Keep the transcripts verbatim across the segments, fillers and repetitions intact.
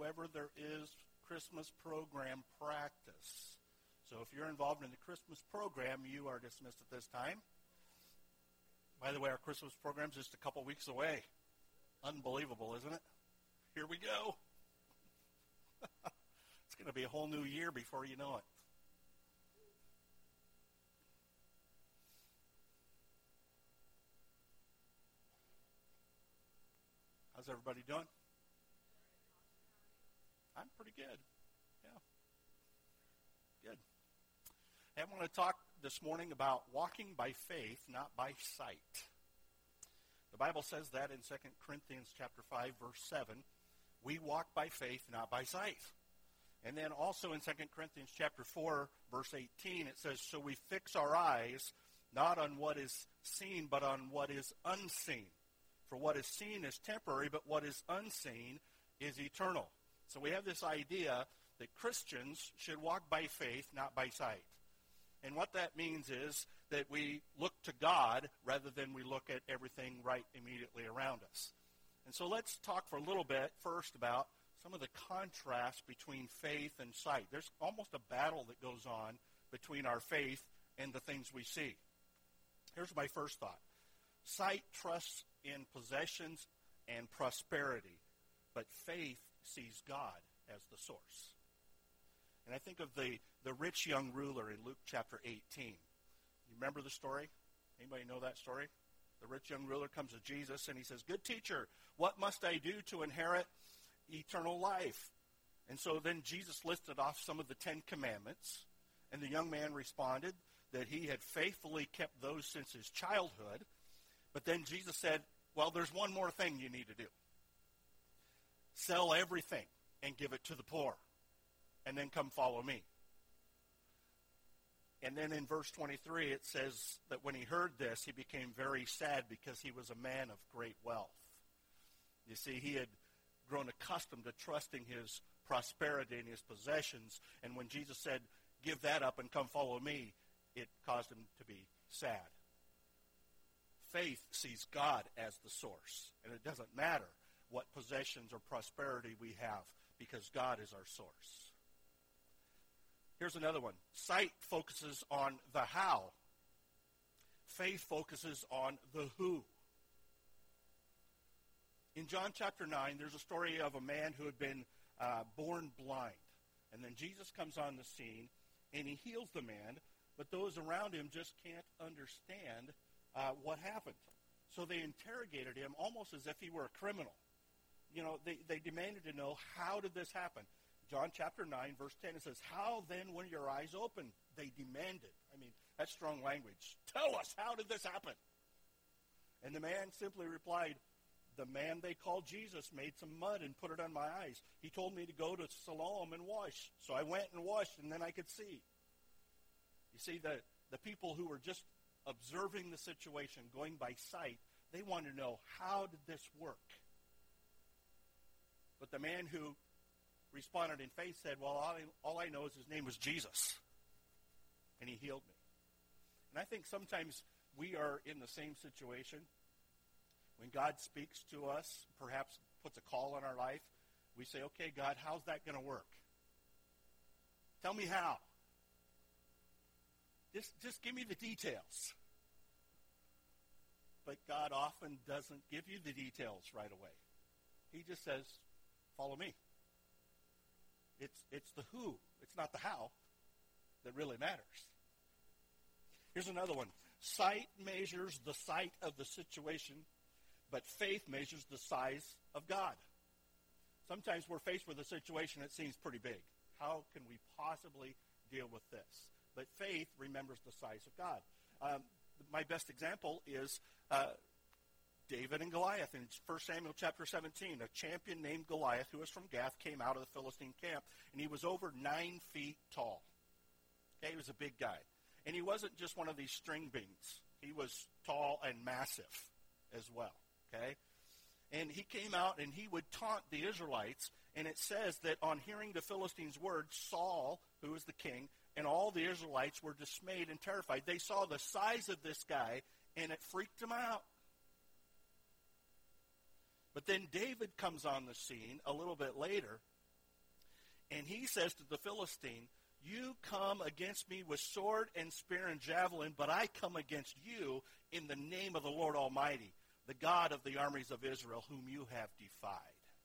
However, there is Christmas program practice. So if you're involved in the Christmas program, you are dismissed at this time. By the way, our Christmas program is just a couple weeks away. Unbelievable, isn't it? Here we go. It's going to be a whole new year before you know it. How's everybody doing? I'm pretty good. Yeah. Good. I want to talk this morning about walking by faith, not by sight. The Bible says that in Second Corinthians chapter five, verse seven. We walk by faith, not by sight. And then also in Second Corinthians chapter four, verse eighteen, it says, so we fix our eyes not on what is seen, but on what is unseen. For what is seen is temporary, but what is unseen is eternal. So we have this idea that Christians should walk by faith, not by sight. And what that means is that we look to God rather than we look at everything right immediately around us. And so let's talk for a little bit first about some of the contrast between faith and sight. There's almost a battle that goes on between our faith and the things we see. Here's my first thought. Sight trusts in possessions and prosperity, but faith sees God as the source. And I think of the, the rich young ruler in Luke chapter eighteen. You remember the story? Anybody know that story? The rich young ruler comes to Jesus and he says, good teacher, what must I do to inherit eternal life? And so then Jesus listed off some of the Ten Commandments, and the young man responded that he had faithfully kept those since his childhood. But then Jesus said, well, there's one more thing you need to do. Sell everything and give it to the poor, and then come follow me. And then in verse twenty-three, it says that when he heard this, he became very sad because he was a man of great wealth. You see, he had grown accustomed to trusting his prosperity and his possessions, and when Jesus said, give that up and come follow me, it caused him to be sad. Faith sees God as the source, and it doesn't matter what possessions or prosperity we have, because God is our source. Here's another one. Sight focuses on the how. Faith focuses on the who. In John chapter nine, there's a story of a man who had been uh, born blind. And then Jesus comes on the scene, and he heals the man, but those around him just can't understand uh, what happened. So they interrogated him almost as if he were a criminal. You know, they, they demanded to know, how did this happen? John chapter nine, verse ten, it says, how then were your eyes open? They demanded. I mean, that's strong language. Tell us, how did this happen? And the man simply replied, the man they called Jesus made some mud and put it on my eyes. He told me to go to Siloam and wash. So I went and washed, and then I could see. You see, the, the people who were just observing the situation, going by sight, they wanted to know, how did this work? But the man who responded in faith said, well, all I, all I know is his name was Jesus, and he healed me. And I think sometimes we are in the same situation. When God speaks to us, perhaps puts a call on our life, we say, okay, God, how's that going to work? Tell me how. Just, just give me the details. But God often doesn't give you the details right away. He just says, follow me. It's, it's the who. It's not the how that really matters. Here's another one. Sight measures the sight of the situation, but faith measures the size of God. Sometimes we're faced with a situation that seems pretty big. How can we possibly deal with this? But faith remembers the size of God. Um, my best example is uh, David and Goliath. In First Samuel chapter seventeen, a champion named Goliath, who was from Gath, came out of the Philistine camp, and he was over nine feet tall. Okay, he was a big guy. And he wasn't just one of these string beans. He was tall and massive as well, okay? And he came out and he would taunt the Israelites, and it says that on hearing the Philistines' words, Saul, who was the king, and all the Israelites were dismayed and terrified. They saw the size of this guy, and it freaked them out. But then David comes on the scene a little bit later, And he says to the Philistine, you come against me with sword and spear and javelin, but I come against you in the name of the Lord Almighty, the God of the armies of Israel, whom you have defied.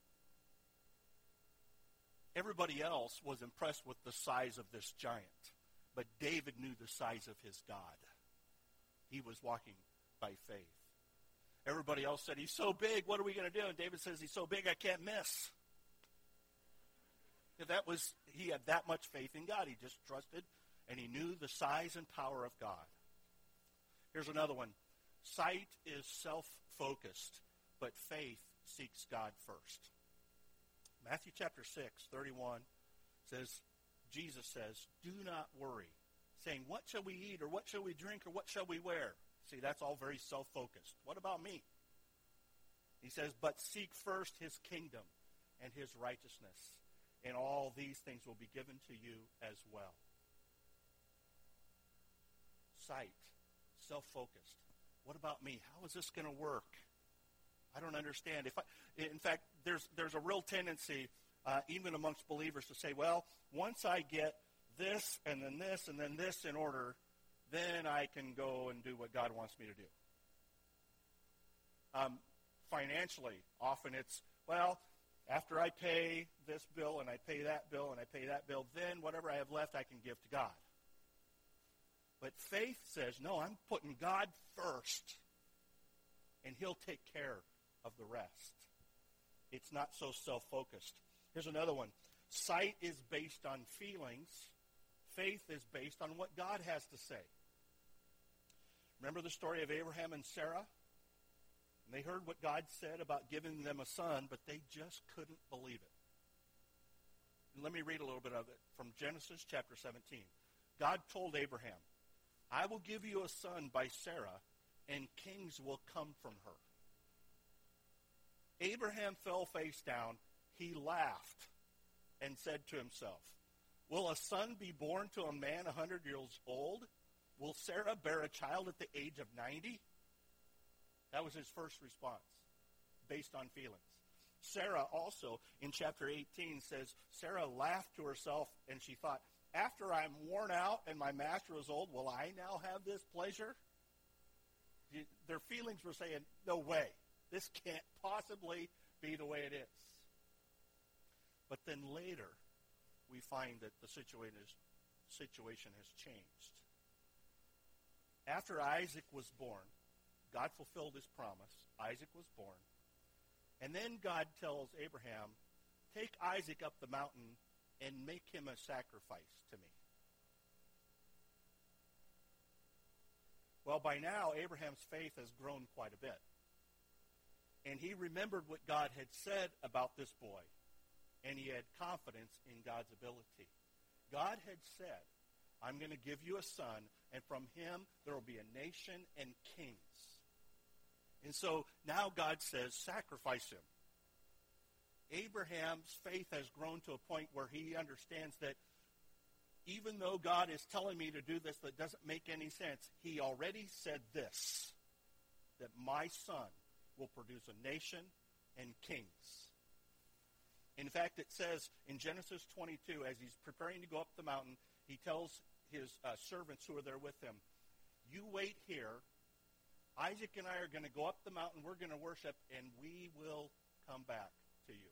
Everybody else was impressed with the size of this giant, but David knew the size of his God. He was walking by faith. Everybody else said, he's so big, what are we going to do? And David says, he's so big, I can't miss. That was, he had that much faith in God. He just trusted, and he knew the size and power of God. Here's another one. Sight is self-focused, but faith seeks God first. Matthew chapter six, thirty-one says, Jesus says, do not worry, saying, what shall we eat, or what shall we drink, or what shall we wear? See, that's all very self-focused. What about me? He says, but seek first his kingdom and his righteousness, and all these things will be given to you as well. Sight, self-focused. What about me? How is this going to work? I don't understand. If I, in fact, there's there's a real tendency, uh, even amongst believers, to say, well, once I get this and then this and then this in order, then I can go and do what God wants me to do. Um, financially, often it's, well, after I pay this bill and I pay that bill and I pay that bill, then whatever I have left I can give to God. But faith says, no, I'm putting God first, and he'll take care of the rest. It's not so self-focused. Here's another one. Sight is based on feelings. Faith is based on what God has to say. Remember the story of Abraham and Sarah? And they heard what God said about giving them a son, but they just couldn't believe it. And let me read a little bit of it from Genesis chapter seventeen. God told Abraham, I will give you a son by Sarah, and kings will come from her. Abraham fell face down. He laughed and said to himself, will a son be born to a man a hundred years old? Will Sarah bear a child at the age of ninety? That was his first response, based on feelings. Sarah also, in chapter eighteen, says, Sarah laughed to herself, and she thought, after I'm worn out and my master is old, will I now have this pleasure? Their feelings were saying, no way. This can't possibly be the way it is. But then later, we find that the situation has changed. After Isaac was born, God fulfilled his promise. Isaac was born. And then God tells Abraham, take Isaac up the mountain and make him a sacrifice to me. Well, by now, Abraham's faith has grown quite a bit. And he remembered what God had said about this boy. And he had confidence in God's ability. God had said, I'm going to give you a son, and from him there will be a nation and kings. And so now God says, sacrifice him. Abraham's faith has grown to a point where he understands that even though God is telling me to do this that doesn't make any sense, he already said this, that my son will produce a nation and kings. In fact, it says in Genesis twenty-two, as he's preparing to go up the mountain, he tells his uh, servants who are there with him, you wait here. Isaac and I are going to go up the mountain. We're going to worship, and we will come back to you.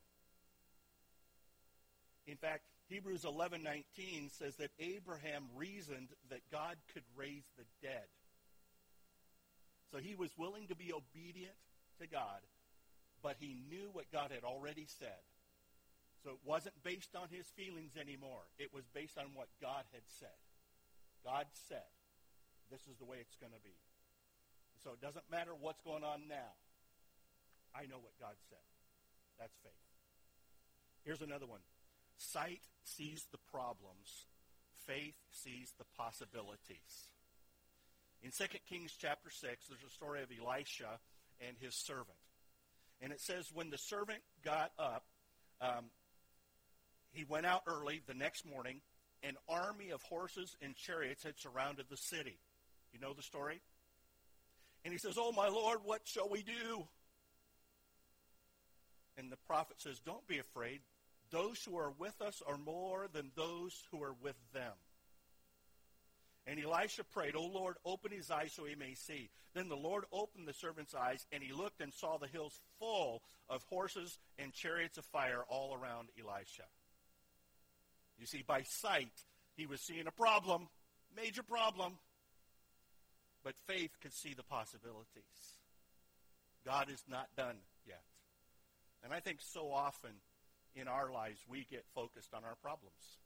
In fact, Hebrews eleven nineteen says that Abraham reasoned that God could raise the dead. So he was willing to be obedient to God, but he knew what God had already said. So it wasn't based on his feelings anymore. It was based on what God had said. God said, this is the way it's going to be. So it doesn't matter what's going on now. I know what God said. That's faith. Here's another one. Sight sees the problems. Faith sees the possibilities. In Second Kings chapter six, there's a story of Elisha and his servant. And it says when the servant got up, um, he went out early the next morning. An army of horses and chariots had surrounded the city. You know the story? And he says, oh, my Lord, what shall we do? And the prophet says, don't be afraid. Those who are with us are more than those who are with them. And Elisha prayed, O Lord, open his eyes so he may see. Then the Lord opened the servant's eyes, and he looked and saw the hills full of horses and chariots of fire all around Elisha. You see, by sight, he was seeing a problem, major problem. But faith could see the possibilities. God is not done yet. And I think so often in our lives we get focused on our problems.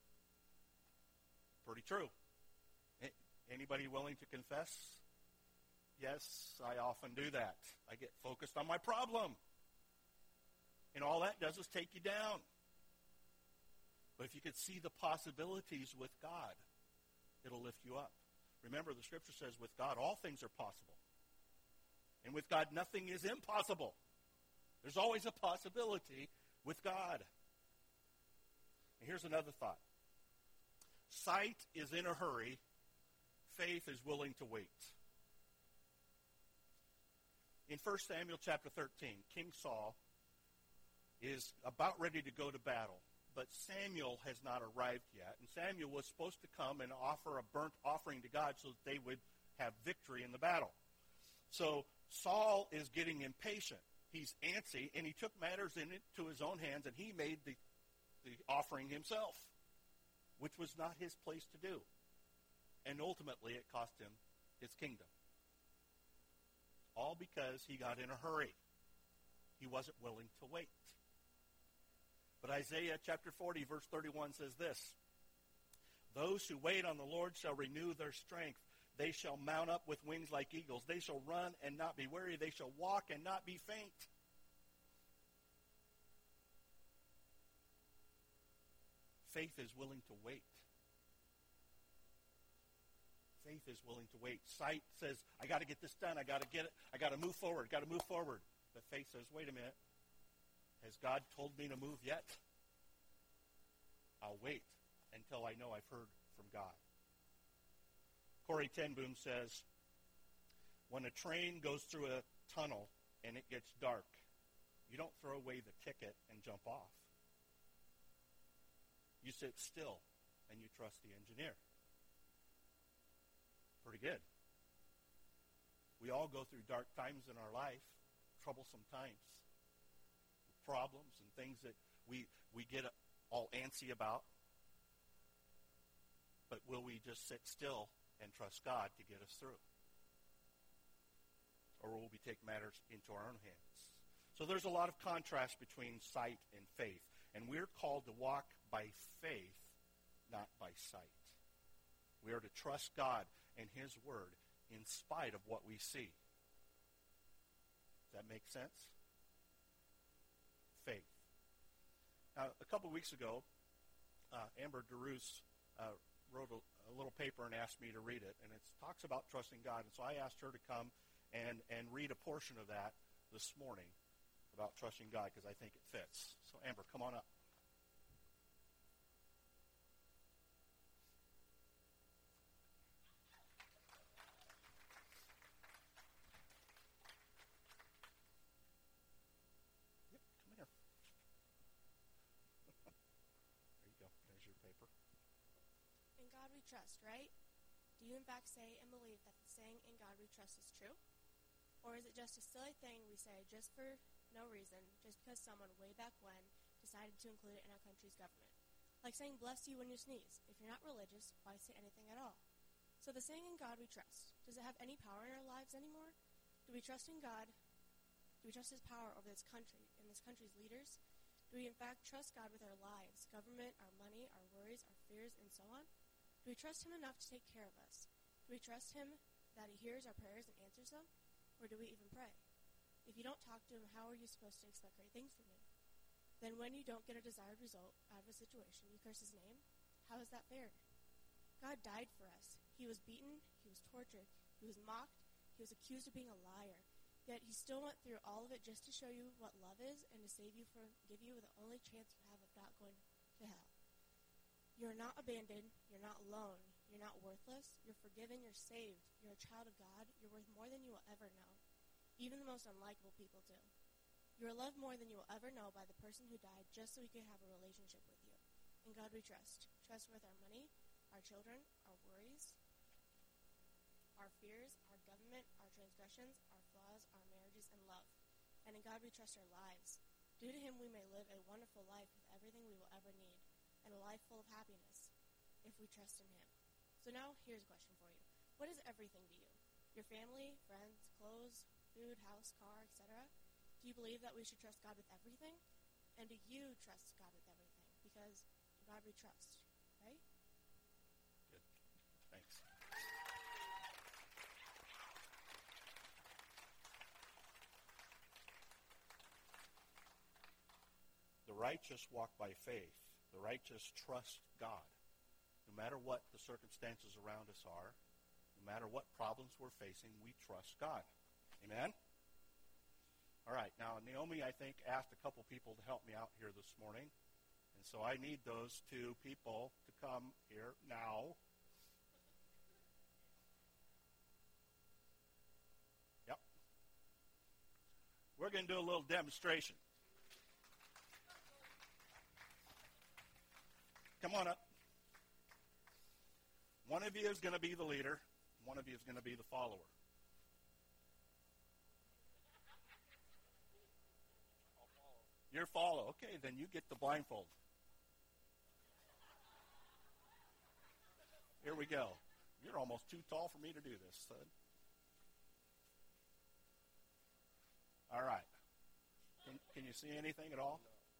Pretty true. Anybody willing to confess? Yes, I often do that. I get focused on my problem. And all that does is take you down. But if you could see the possibilities with God, it'll lift you up. Remember, the Scripture says with God all things are possible. And with God nothing is impossible. There's always a possibility with God. And here's another thought. Sight is in a hurry. Faith is willing to wait. In First Samuel chapter thirteen, King Saul is about ready to go to battle, but Samuel has not arrived yet. And Samuel was supposed to come and offer a burnt offering to God so that they would have victory in the battle. So Saul is getting impatient. He's antsy, and he took matters into his own hands, and he made the, the offering himself, which was not his place to do. And ultimately, it cost him his kingdom. All because he got in a hurry. He wasn't willing to wait. But Isaiah chapter forty, verse thirty-one says this, Those who wait on the Lord shall renew their strength. They shall mount up with wings like eagles. They shall run and not be weary. They shall walk and not be faint. Faith is willing to wait. Faith is willing to wait. Sight says, I got to get this done. I got to get it. I got to move forward. Got to move forward. But faith says, wait a minute. Has God told me to move yet? I'll wait until I know I've heard from God. Corrie ten Boom says, when a train goes through a tunnel and it gets dark, you don't throw away the ticket and jump off. You sit still and you trust the engineer. Pretty good. We all go through dark times in our life, troublesome times, problems and things that we we get all antsy about. But will we just sit still and trust God to get us through? Or will we take matters into our own hands? So there's a lot of contrast between sight and faith. And we're called to walk by faith, not by sight. We are to trust God and his word in spite of what we see. Does that make sense? Faith. Now, a couple weeks ago, uh, Amber DeRoos uh, wrote a, a little paper and asked me to read it, and it talks about trusting God. And so I asked her to come and, and read a portion of that this morning about trusting God because I think it fits. So, Amber, come on up. Trust, right? Do you in fact say and believe that the saying "in God we trust" is true? Or is it just a silly thing we say just for no reason, just because someone way back when decided to include it in our country's government? Like saying bless you when you sneeze. If you're not religious, why say anything at all? So the saying "in God we trust," does it have any power in our lives anymore? Do we trust in God? Do we trust his power over this country and this country's leaders? Do we in fact trust God with our lives, government, our money, our worries, our fears, and so on? Do we trust him enough to take care of us? Do we trust him that he hears our prayers and answers them? Or do we even pray? If you don't talk to him, how are you supposed to expect great things from him? Then when you don't get a desired result out of a situation, you curse his name? How is that fair? God died for us. He was beaten. He was tortured. He was mocked. He was accused of being a liar. Yet he still went through all of it just to show you what love is and to save you from, give you the only chance you have of not going to hell. You're not abandoned. You're not alone. You're not worthless. You're forgiven. You're saved. You're a child of God. You're worth more than you will ever know. Even the most unlikable people do. You are loved more than you will ever know by the person who died just so he could have a relationship with you. In God we trust. Trust with our money, our children, our worries, our fears, our government, our transgressions, our flaws, our marriages, and love. And in God we trust our lives. Due to him we may live a wonderful life with everything we will ever need, and a life full of happiness, if we trust in him. So now, here's a question for you. What is everything to you? Your family, friends, clothes, food, house, car, et cetera? Do you believe that we should trust God with everything? And do you trust God with everything? Because in God we trust, right? Good. Thanks. The righteous walk by faith. The righteous trust God. No matter what the circumstances around us are, no matter what problems we're facing, we trust God. Amen? All right, now Naomi, I think, asked a couple people to help me out here this morning. And so I need those two people to come here now. Yep. We're going to do a little demonstration. Come on up. One of you is going to be the leader. One of you is going to be the follower. You're follow. Okay, then you get the blindfold. Here we go. You're almost too tall for me to do this, son. All right. Can, can you see anything at all?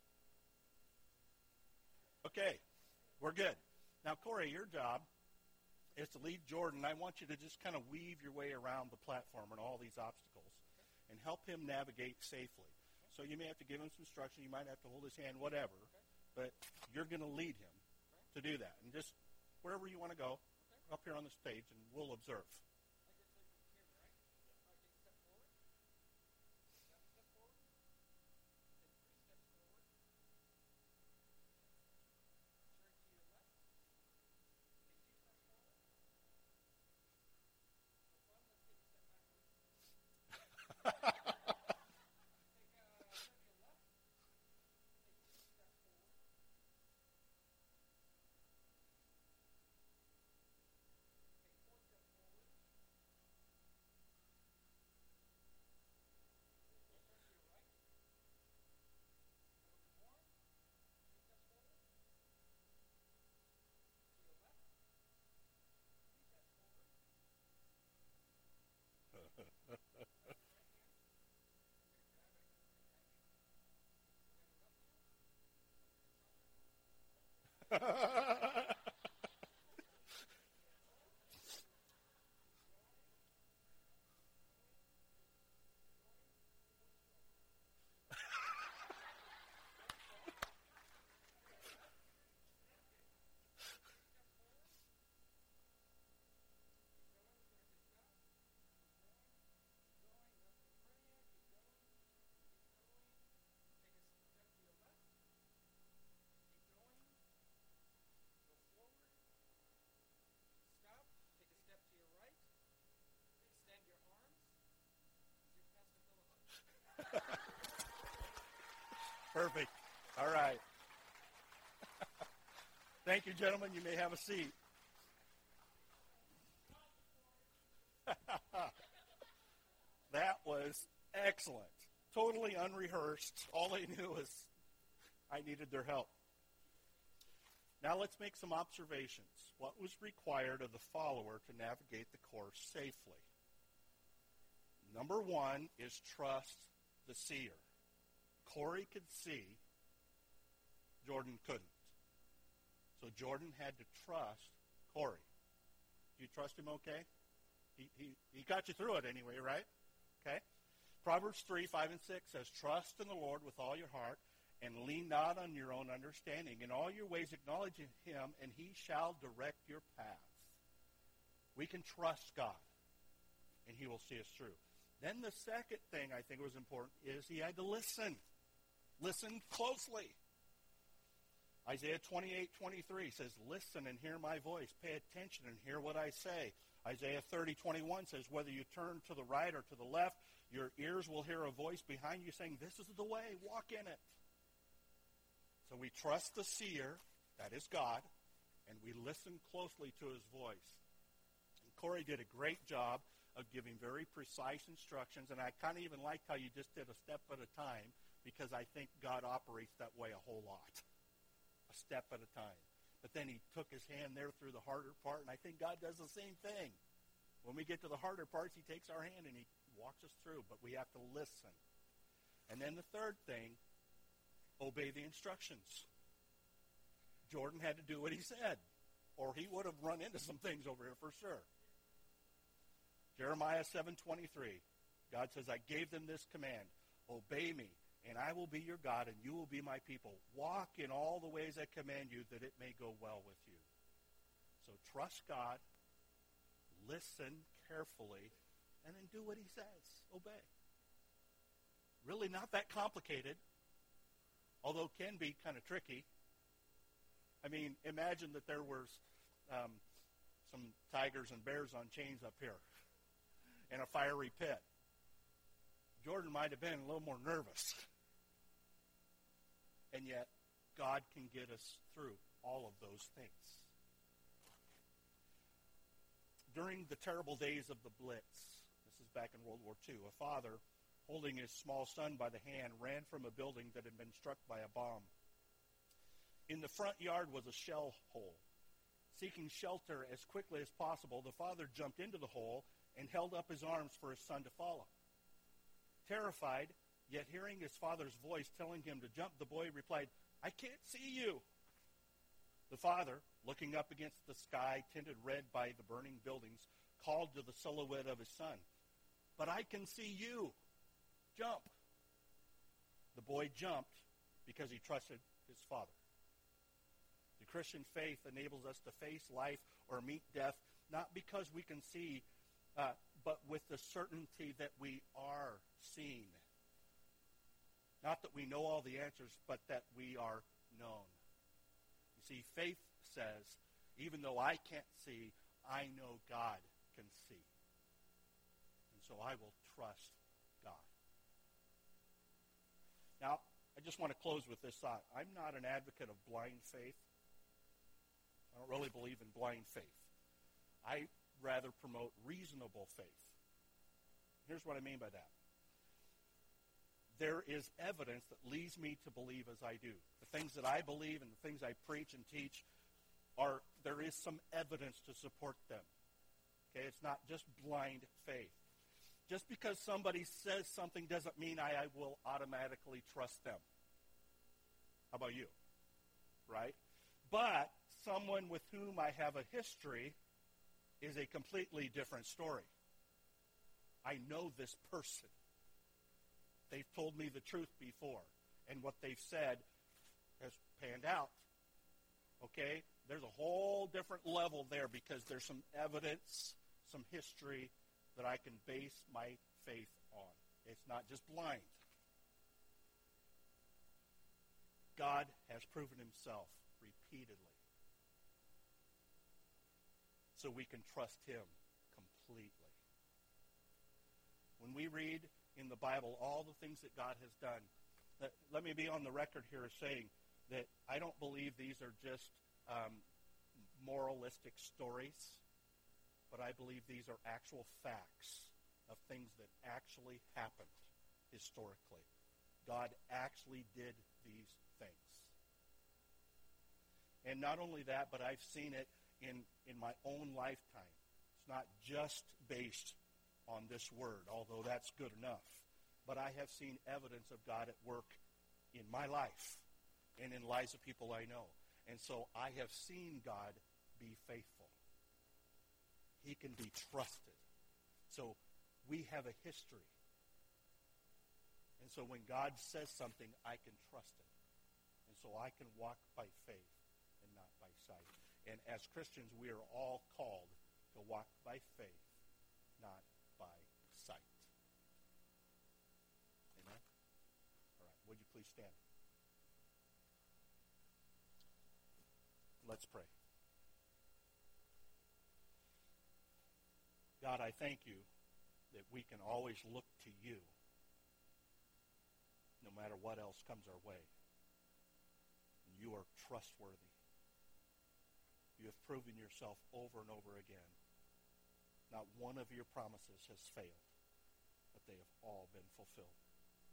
Okay, we're good. Now, Corey, your job is to lead Jordan. I want you to just kind of weave your way around the platform and all these obstacles and help him navigate safely. So you may have to give him some instruction. You might have to hold his hand, whatever. But you're going to lead him to do that. And just wherever you want to go, up here on the stage, and we'll observe. Perfect. All right. Thank you, gentlemen. You may have a seat. That was excellent. Totally unrehearsed. All they knew was I needed their help. Now let's make some observations. What was required of the follower to navigate the course safely? Number one is trust the seer. Corey could see, Jordan couldn't. So Jordan had to trust Corey. Do you trust him okay? He, he, he got you through it anyway, right? Okay. Proverbs three, five, and six says, trust in the Lord with all your heart and lean not on your own understanding. In all your ways acknowledge him, and he shall direct your paths. We can trust God, and he will see us through. Then the second thing I think was important is he had to listen. Listen closely. Isaiah twenty-eight, twenty-three says, listen and hear my voice. Pay attention and hear what I say. Isaiah thirty, twenty-one says, whether you turn to the right or to the left, Your ears will hear a voice behind you saying, this is the way, walk in it. So we trust the seer, that is God, and we listen closely to his voice. And Corey did a great job of giving very precise instructions, and I kind of even liked how you just did a step at a time, because I think God operates that way a whole lot, a step at a time. But then he took his hand there through the harder part, and I think God does the same thing. When we get to the harder parts, he takes our hand and he walks us through, but we have to listen. And then the third thing, obey the instructions. Jordan had to do what he said, or he would have run into some things over here for sure. Jeremiah seven twenty-three, God says, I gave them this command, obey me, and I will be your God, and you will be my people. Walk in all the ways I command you, that it may go well with you. So trust God, listen carefully, and then do what he says. Obey. Really not that complicated, although it can be kind of tricky. I mean, imagine that there was um, some tigers and bears on chains up here in a fiery pit. Jordan might have been a little more nervous. And yet, God can get us through all of those things. During the terrible days of the Blitz, this is back in World War Two, a father, holding his small son by the hand, ran from a building that had been struck by a bomb. In the front yard was a shell hole. Seeking shelter as quickly as possible, the father jumped into the hole and held up his arms for his son to follow. Terrified, yet hearing his father's voice telling him to jump, the boy replied, I can't see you. The father, looking up against the sky tinted red by the burning buildings, called to the silhouette of his son, but I can see you. Jump. The boy jumped because he trusted his father. The Christian faith enables us to face life or meet death, not because we can see, uh, but with the certainty that we are seen. Not that we know all the answers, but that we are known. You see, faith says, even though I can't see, I know God can see. And so I will trust God. Now, I just want to close with this thought. I'm not an advocate of blind faith. I don't really believe in blind faith. I rather promote reasonable faith. Here's what I mean by that. There is evidence that leads me to believe as I do. The things that I believe and the things I preach and teach, are there is some evidence to support them. Okay, it's not just blind faith. Just because somebody says something doesn't mean I, I will automatically trust them. How about you? Right? But someone with whom I have a history is a completely different story. I know this person. They've told me the truth before, and what they've said has panned out. Okay? There's a whole different level there because there's some evidence, some history that I can base my faith on. It's not just blind. God has proven himself repeatedly. So we can trust him completely. When we read in the Bible all the things that God has done, that, let me be on the record here as saying that I don't believe these are just um, moralistic stories, but I believe these are actual facts of things that actually happened historically. God actually did these things. And not only that, but I've seen it in, in my own lifetime. It's not just based on this word, although that's good enough. But I have seen evidence of God at work in my life and in lives of people I know. And so I have seen God be faithful. He can be trusted. So we have a history. And so when God says something, I can trust it. And so I can walk by faith and not by sight. And as Christians, we are all called to walk by faith, not by sight. Amen? All right, would you please stand? Let's pray. God, I thank you that we can always look to you no matter what else comes our way. And you are trustworthy. You have proven yourself over and over again. Not one of your promises has failed, but they have all been fulfilled.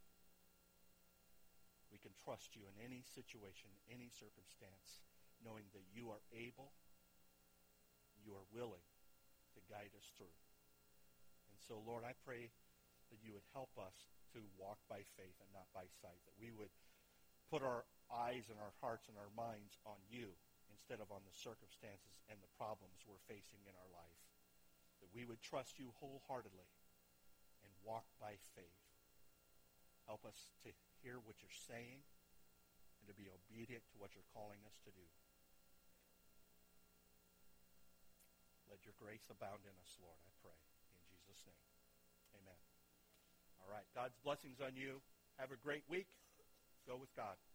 We can trust you in any situation, any circumstance, knowing that you are able, you are willing to guide us through. And so, Lord, I pray that you would help us to walk by faith and not by sight, that we would put our eyes and our hearts and our minds on you instead of on the circumstances and the problems we're facing in our life, that we would trust you wholeheartedly and walk by faith. Help us to hear what you're saying and to be obedient to what you're calling us to do. Let your grace abound in us, Lord, I pray. In Jesus' name, amen. All right, God's blessings on you. Have a great week. Go with God.